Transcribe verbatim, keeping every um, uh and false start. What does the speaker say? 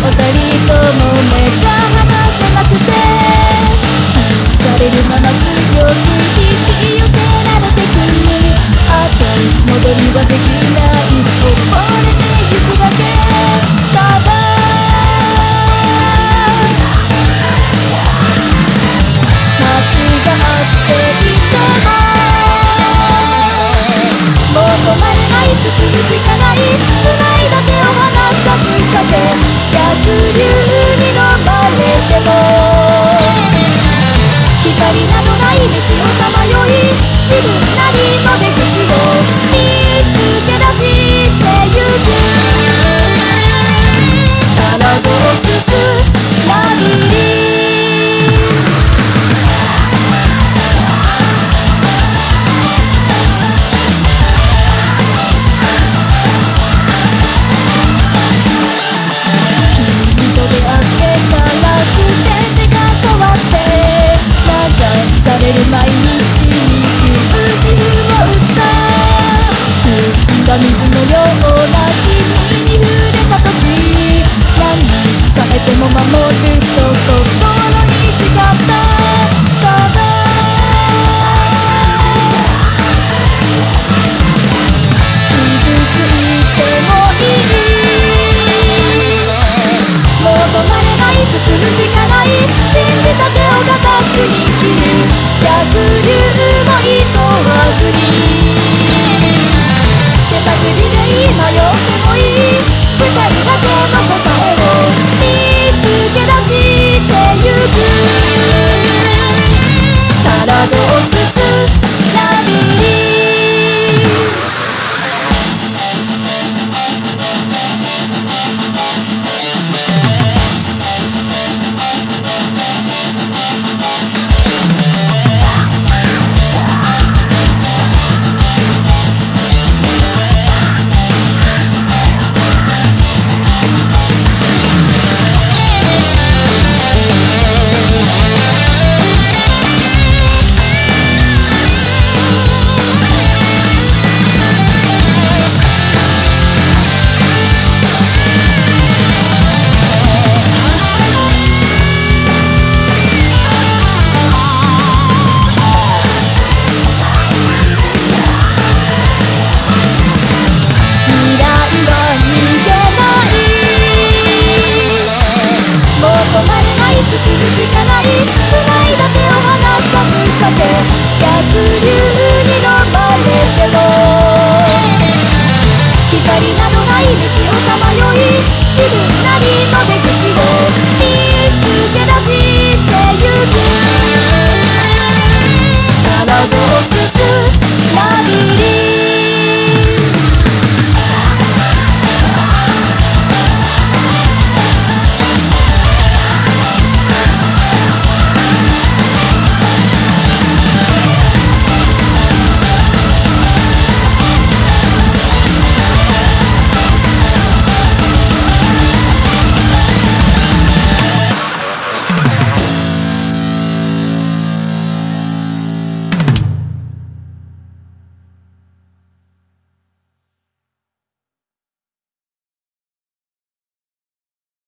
二人とも目が離せなくて引かれるまま強く引き寄せられてく後戻りはできない溺れてゆくだけただ間違っていてももう止まれない進むしかない繋いだ手を離さずかけ逆流に飲まれても光などない道をさまよい自分なりの出口を見つけ出してゆくパラドックスラビリ毎日に終止符を打った澄んだ水のような君に触れた時何か得ても守ると心に誓った